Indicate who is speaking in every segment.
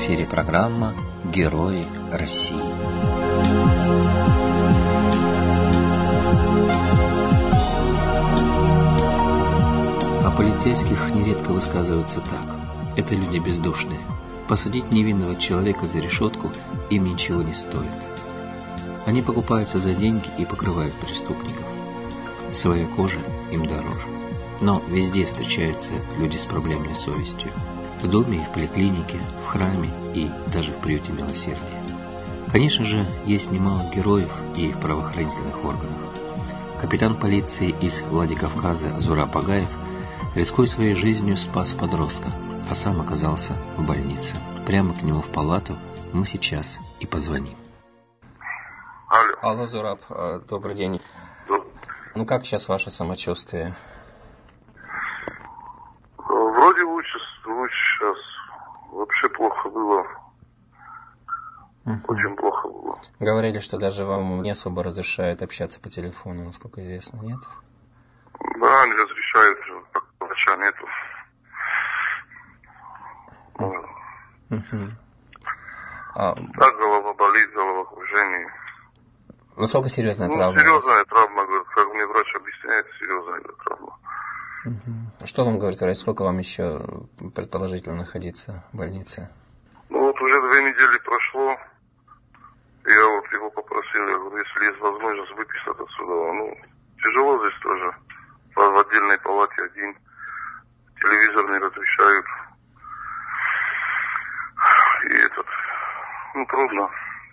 Speaker 1: эфире программа «Герои России». О полицейских нередко высказываются так: это люди бездушные. Посадить невинного человека за решетку им ничего не стоит. Они покупаются за деньги и покрывают преступников. Своя кожа им дороже. Но везде встречаются люди с проблемной совестью. В доме и в поликлинике, в храме и даже в приюте милосердия. Конечно же, есть немало героев и в правоохранительных органах. Капитан полиции из Владикавказа Зураб Агаев, рискуя своей жизнью, спас подростка, а сам оказался в больнице. Прямо к нему в палату мы сейчас и позвоним.
Speaker 2: Алло, Зураб, добрый день. Ну как сейчас ваше самочувствие?
Speaker 3: Вроде лучше сейчас. Вообще плохо было. Очень плохо было.
Speaker 2: Говорили, что даже вам не особо разрешают общаться по телефону, насколько известно, нет?
Speaker 3: Да, не разрешают, врача нету. Так голова болит, головокружение.
Speaker 2: Насколько серьезная травма?
Speaker 3: Серьезная травма, как мне врач объясняет, серьезная травма.
Speaker 2: Что вам говорит врач? Сколько вам еще предположительно находиться в больнице?
Speaker 3: Ну вот уже 2 недели прошло. Я вот его попросил, я говорю, если есть возможность выписать отсюда. Ну, тяжело здесь тоже. В отдельной палате один. Телевизор не разрешают. И трудно.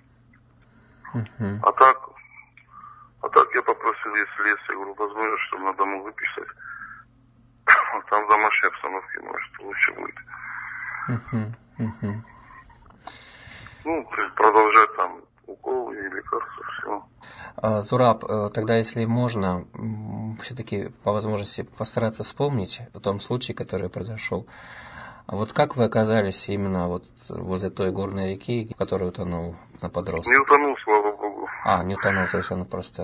Speaker 3: А так я попросил, если есть, я говорю, возможность, чтобы на дому выписать. Там в домашней обстановке, может, лучше будет. Ну, продолжать там уколы и лекарства, все.
Speaker 2: Зураб, тогда, если можно, все-таки по возможности постараться вспомнить о том случае, который произошел. А вот как вы оказались именно вот возле той горной реки, в которой утонул на подросток?
Speaker 3: Не утонул, слава богу.
Speaker 2: Не утонул, то есть он просто...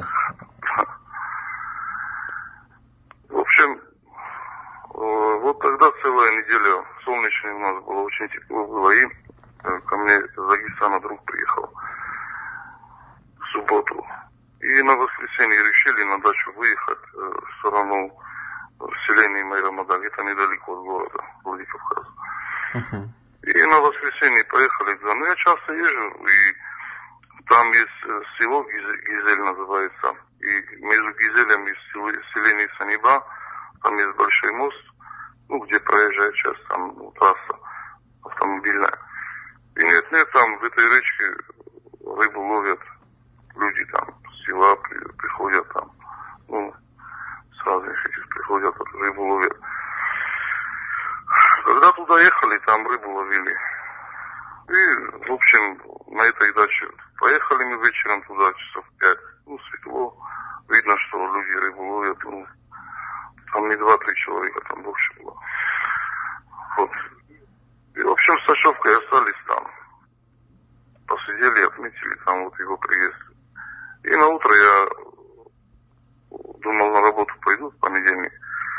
Speaker 3: В общем, вот тогда целая неделя солнечная у нас было, очень тепло было, и ко мне из Дагестана друг приехал в субботу. И на воскресенье решили на дачу выехать в сторону селения Майрамадаг, это недалеко от города Владикавказ. И на воскресенье поехали туда. Ну, я часто езжу, и там есть село Гизель называется, и между Гизелем и селением Саниба там есть большой мост, где проезжает сейчас там трасса автомобильная. И нет, там в этой речке рыбу ловят люди там, с села приходят там, с разных этих приходят, рыбу ловят. Когда туда ехали, там рыбу ловили. И, в общем, на этой даче поехали мы вечером туда, часов 5. Светло. Видно, что люди рыбу ловят. Там не 2-3 человека, там больше было. Вот. И, в общем, с ночевкой остались там. Посидели, отметили там вот его приезд. И на утро я думал, на работу пойду в понедельник.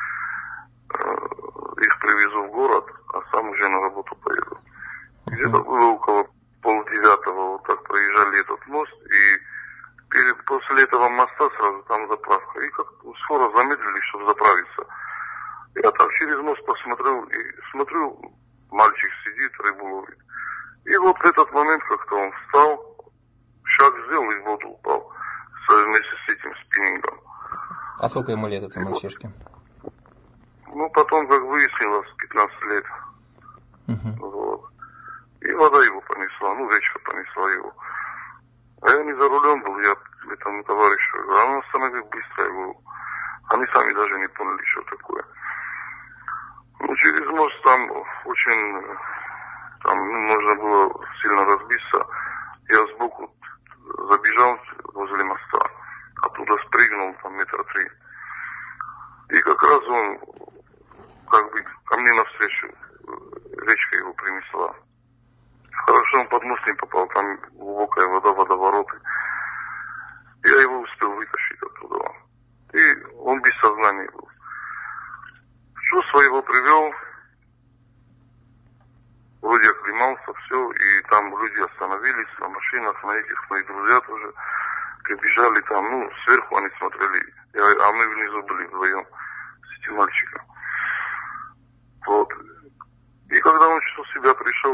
Speaker 3: Их привезу в город, а сам уже на работу поеду. Где-то было около 8:30, вот так проезжали этот мост, и после этого моста сразу там заправка. И как скоро замедлили, чтобы заправиться. Я так через мост посмотрел, и смотрю, мальчик сидит, рыбу ловит. И вот в этот момент как-то он встал, шаг сделал и в воду упал. Вместе с этим спиннингом.
Speaker 2: А сколько ему лет, этому мальчишке?
Speaker 3: Потом, как выяснилось, 15 лет. Вот. И вода его понесла, речка понесла его. А я не за рулем был, я этому товарищу говорю, он остановил быстро его. Они сами даже не поняли, что такое. Через мост там очень, можно было сильно разбиться. Я сбоку забежал возле моста, оттуда спрыгнул, там 3 метра. И как раз он, ко мне навстречу, речка его принесла. Хорошо, он под мост не попал, там глубокая вода, водовороты. Я его успел вытащить оттуда. И он без сознания был. В чувство его привел. Вроде оклемался, все, и там люди остановились на машинах, на этих, мои друзья тоже прибежали там, ну, сверху они смотрели, а мы внизу были вдвоем с этим мальчиком. Вот. И когда он чувствовал себя, пришел,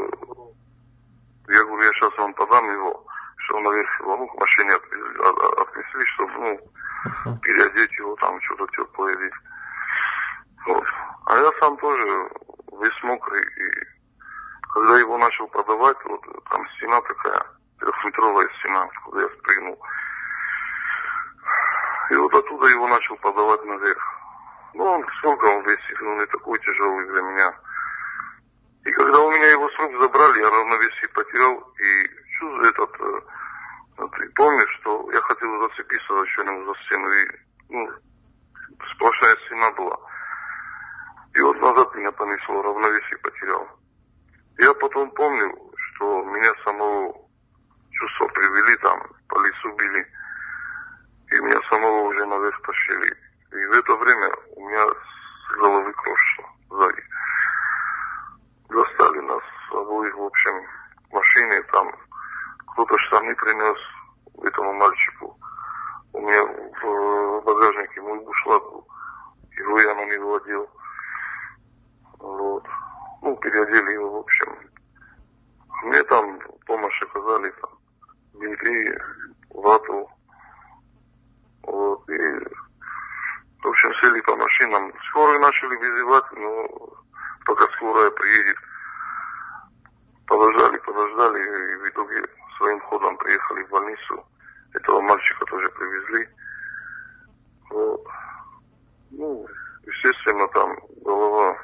Speaker 3: я говорю, я сейчас вам подам его, что наверх его, ну, к машине отнесли, чтобы, ну, переодеть его, там что-то теплое одеть. Вот. А я сам тоже весь мокрый, и когда его начал продавать, вот там стена такая, 3-метровая стена, куда я спрыгнул. И вот оттуда его начал подавать наверх. Ну, он, сколько он весит, он не такой тяжелый для меня. И когда у меня его с рук забрали, я равновесие потерял, и чувствую ты помнишь, что я хотел зацепиться за что-нибудь за стену, и, ну, сплошная стена была. И вот назад меня понесло, равновесие потерял. Я потом помню, что меня самого чувства привели там, по лесу били, и меня самого уже наверх тащили. И в это время у меня с головы крошило сзади. Достали нас обоих, в общем, в машине, там кто-то штаны принес этому мальчику. У меня в багажнике мой бушлат был, его я на него одел. Вот. Ну, переодели его, в общем. Мне там помощь оказали, там, бинты, вату. Вот. И, в общем, сели по машинам. Скорую начали вызывать, но пока скорая приедет. Подождали, и в итоге своим ходом приехали в больницу. Этого мальчика тоже привезли. Вот. Ну, естественно, там голова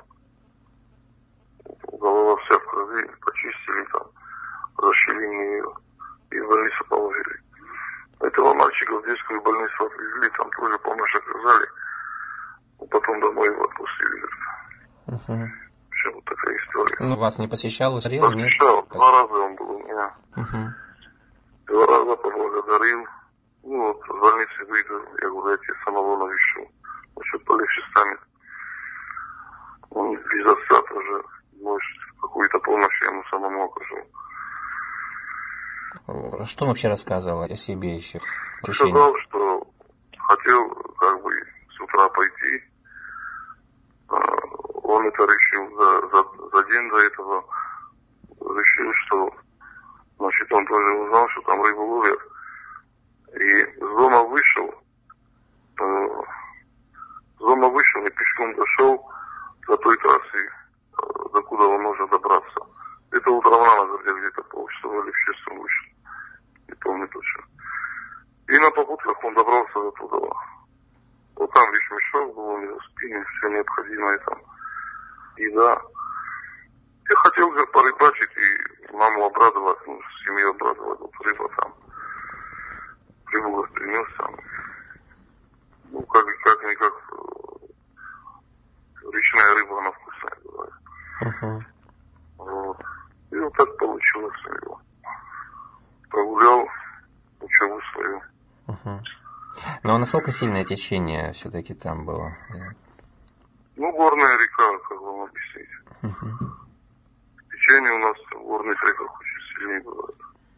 Speaker 3: вся в крови, почистили там, расширили ее и в больницу положили. Этого мальчика в детскую больницу отвезли, там тоже помощь оказали, потом домой его отпустили. Вообще вот такая история.
Speaker 2: Ну, вас не посещал?
Speaker 3: Посещал, нет? 2 раза он был у меня. 2 раза поблагодарил. Ну вот, в больнице выйду, я говорю, я тебе самого навещу. Может, полегче станет. Он без отца тоже, может, какую-то помощь я ему самому окажу.
Speaker 2: Что он вообще рассказывал о себе еще?
Speaker 3: Сказал, что хотел как бы с утра пойти. Он это решил за день до этого. Решил, что, значит, он тоже узнал, что там рыбу ловят. И с дома вышел и пешком дошел до той трассы, докуда он может добраться. Это утром рано, где-то полчаса или в 6 вышел. Не помню точно. И на попутках он добрался до туда. Вот там вещмешок был у него, спиннинг, все необходимое там. Еда. Я хотел же порыбачить и маму обрадовать, ну, семью обрадовать. Вот рыба там. Рыбу принес там. Ну, как-никак речная рыба, она вкусная бывает. Вот. И вот так получилось у него. Прогулял учебу свою.
Speaker 2: Ну, а насколько сильное течение все-таки там было?
Speaker 3: Ну, горная река, как вам объяснить. Течение у нас в горных реках очень сильнее бывает.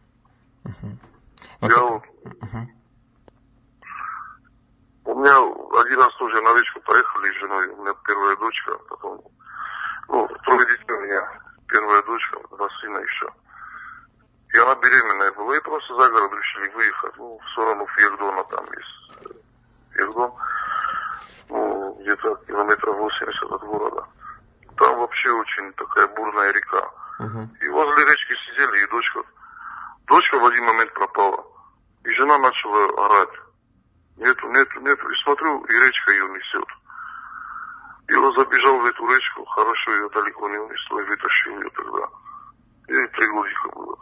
Speaker 3: Я вот... У меня один раз тоже на речку поехали с женой. У меня первая дочка, потом... Ну, 3 детей у меня. Первая дочка, 2 сына еще. И она беременная была, и просто за город решили выехать, ну, в сторону Фьердона, там есть Фьердон, ну, где-то километров 80 от города. Там вообще очень такая бурная река. И возле речки сидели, и дочка в один момент пропала. И жена начала орать. Нету. И смотрю, и речка ее несет. И он забежал в эту речку, хорошо ее далеко не унесло, и вытащил ее тогда. И 3 годика было.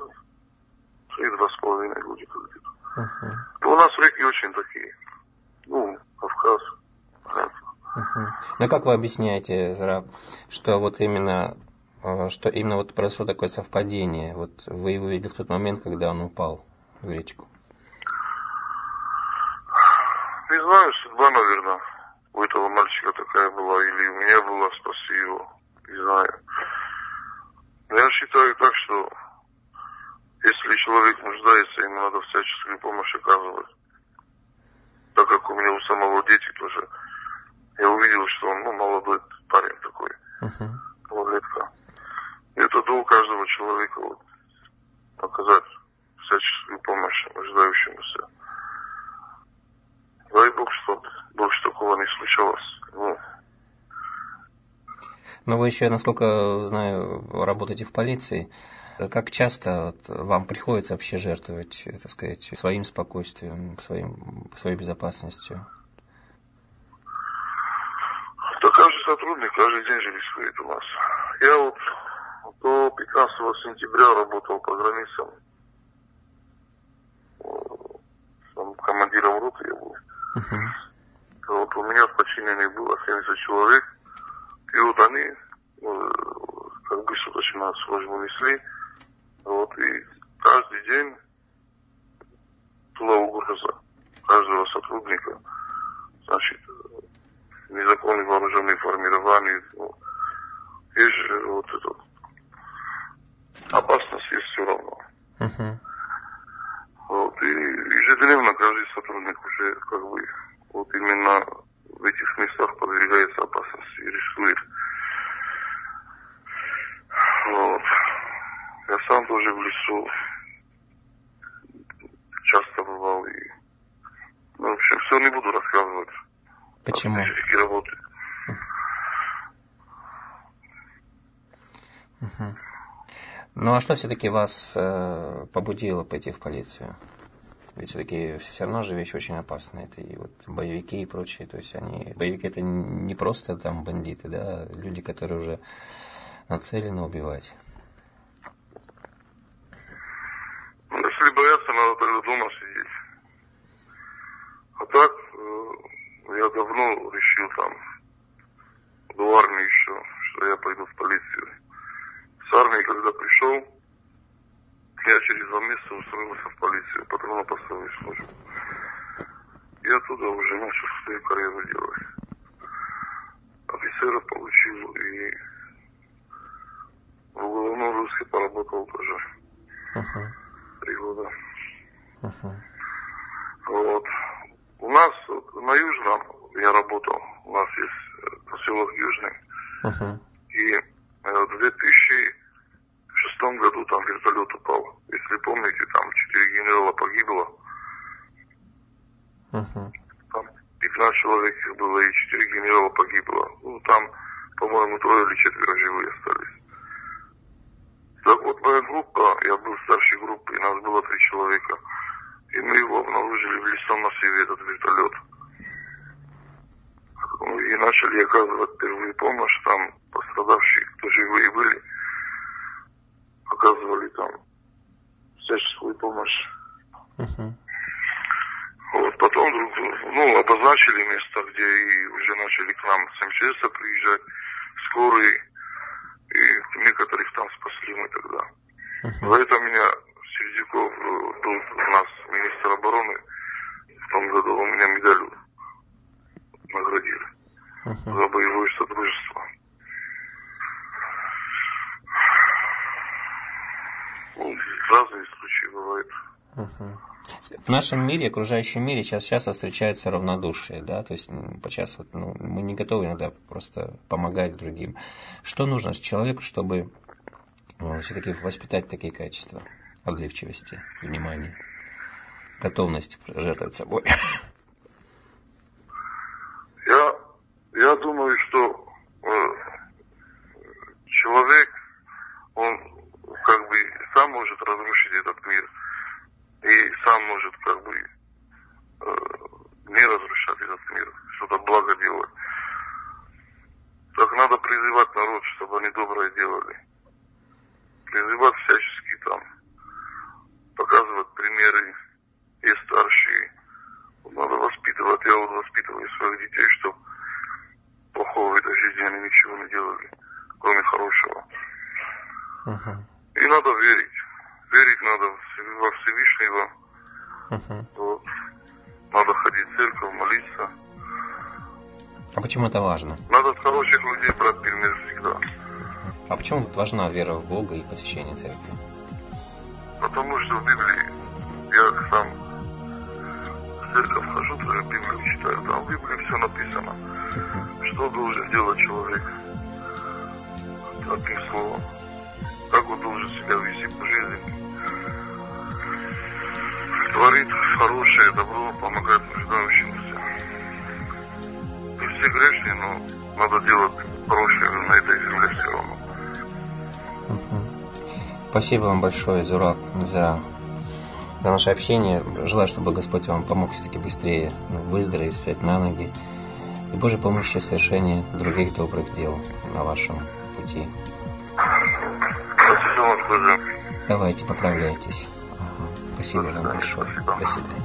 Speaker 3: 2,5 годика где-то. У нас реки очень такие. Ну, Кавказ.
Speaker 2: Ну, как вы объясняете, Зараб, что вот именно вот произошло такое совпадение? Вот вы его видели в тот момент, когда он упал в речку?
Speaker 3: Не знаю, судьба, наверное, у этого мальчика такая была, или у меня была, спаси его. Не знаю. Я считаю так, что если человек нуждается, ему надо всяческую помощь оказывать. Так как у меня у самого дети тоже, я увидел, что он молодой парень такой, малолетка. Это долг каждого человека вот, оказать всяческую помощь нуждающемуся. Дай Бог, чтобы больше такого не случалось.
Speaker 2: Но вы еще, насколько знаю, работаете в полиции. Как часто вам приходится вообще жертвовать, так сказать, своим спокойствием, своей безопасностью?
Speaker 3: Да каждый сотрудник каждый день же рискует у нас. Я вот до 15 сентября работал по границам. Там командиром роты я был. Вот у меня в подчинении было 70 человек. И вот они как бы суточную службу несли. Вот, и каждый день была угроза каждого сотрудника. Значит, незаконные вооруженные формирования. Есть же вот это. Опасность есть все равно. Вот, и ежедневно каждый сотрудник уже как бы вот именно в этих местах подвергается опасности и рискует. Вот. Я сам тоже в лесу часто бывал и... в общем, все не буду рассказывать.
Speaker 2: Почему?
Speaker 3: Работы.
Speaker 2: Ну а что все-таки вас побудило пойти в полицию? Ведь все-таки все равно же вещь очень опасная. Это и вот боевики и прочие. То есть боевики это не просто там бандиты, да, люди, которые уже нацелены убивать.
Speaker 3: Если бояться, надо тогда дома сидеть. А так, я давно решил там, до армии еще, что я пойду в полицию. С армии, когда пришел, я через 2 месяца устроился в полицию, патрульно-постовую службу. Я оттуда уже начал свою карьеру делать. Офицера получил и в уголовном розыске поработал тоже. 3 года. Вот. У нас на Южном я работал. У нас есть поселок Южный. И в 2006 году там вертолет упал. Если помните, там 4 генерала погибло. Там 15 человек их было, и 4 генерала погибло. Ну, там, по-моему, 3 или 4 живые остались. Так вот, моя группа, я был старшей группы, и нас было 3 человека. И мы его обнаружили в лесном массиве, этот вертолет. И начали оказывать первую помощь, там пострадавшие, кто живые были, оказывали там всяческую помощь. Вот, потом обозначили место, где и уже начали к нам с МЧС приезжать, скорые, и некоторых там спасли мы тогда. За это меня Сердюков был у нас министр обороны, в том году у меня медалью наградили за боевое сотрудничество. Разные случаи бывают.
Speaker 2: В нашем мире, окружающем мире часто встречается равнодушие, да, то есть сейчас мы не готовы иногда просто помогать другим. Что нужно человеку, чтобы все-таки воспитать такие качества? Отзывчивости, внимания, готовности жертвовать собой.
Speaker 3: Я думаю, что человек, он как бы сам может разрушить этот мир и сам может как бы не разрушать этот мир, что-то благо делать. Так надо призывать народ, чтобы они доброе делали. Призывать всячески там, показывать примеры, и старшие. Надо воспитывать. Я вот воспитываю своих детей, чтобы плохого в этой жизни они ничего не делали, кроме хорошего. И надо верить. Верить надо во Всевышнего. Вот. Надо ходить в церковь, молиться.
Speaker 2: А почему это важно?
Speaker 3: Надо с хороших людей брать пример всегда.
Speaker 2: А почему вот важна вера в Бога и посещение церкви?
Speaker 3: Потому что в Библии, я сам в церковь хожу, тоже Библию читаю, там в Библии все написано, что должен делать человек одним словом, как он должен себя вести по жизни. Творит хорошее добро, помогает нуждающимся. И все грешные, но надо делать хорошее на этой земле все равно.
Speaker 2: Спасибо вам большое, Зураб, за наше общение. Желаю, чтобы Господь вам помог все-таки быстрее выздороветь, встать на ноги. И Божьей помощи в совершении других добрых дел на вашем пути.
Speaker 3: Спасибо вам, друзья.
Speaker 2: Давайте, поправляйтесь. Спасибо вам большое. До свидания.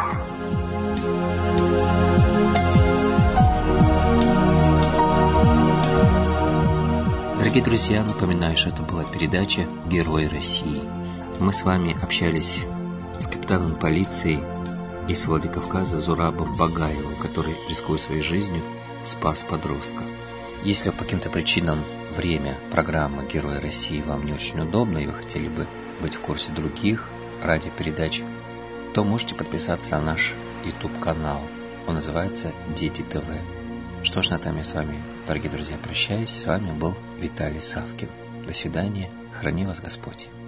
Speaker 1: Дорогие друзья, напоминаю, что это была передача «Герои России». Мы с вами общались с капитаном полиции из Владикавказа Зурабом Багаевым, который, рискуя своей жизнью, спас подростка. Если по каким-то причинам время программы «Герои России» вам не очень удобно, и вы хотели бы быть в курсе других радиопередач, то можете подписаться на наш YouTube-канал. Он называется «Дети ТВ». Что ж, на этом я с вами, дорогие друзья, прощаюсь. С вами был Виталий Савкин. До свидания. Храни вас Господь.